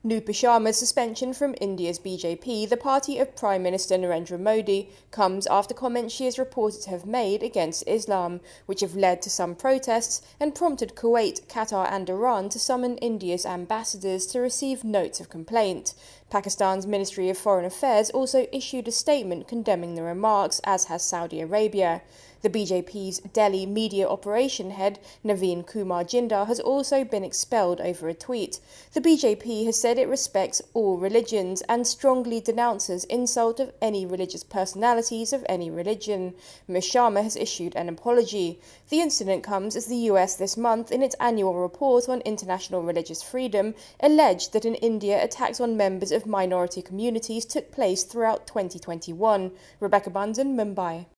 Nupa Sharma's suspension from India's BJP, the party of Prime Minister Narendra Modi, comes after comments she is reported to have made against Islam, which have led to some protests and prompted Kuwait, Qatar and Iran to summon India's ambassadors to receive notes of complaint. Pakistan's Ministry of Foreign Affairs also issued a statement condemning the remarks, as has Saudi Arabia. The BJP's Delhi media operation head, Naveen Kumar Jindal, has also been expelled over a tweet. The BJP has said it respects all religions and strongly denounces insult of any religious personalities of any religion. Ms. Sharma has issued an apology. The incident comes as the US this month, in its annual report on international religious freedom, alleged that in India attacks on members of minority communities took place throughout 2021. Rebecca Bunsen, Mumbai.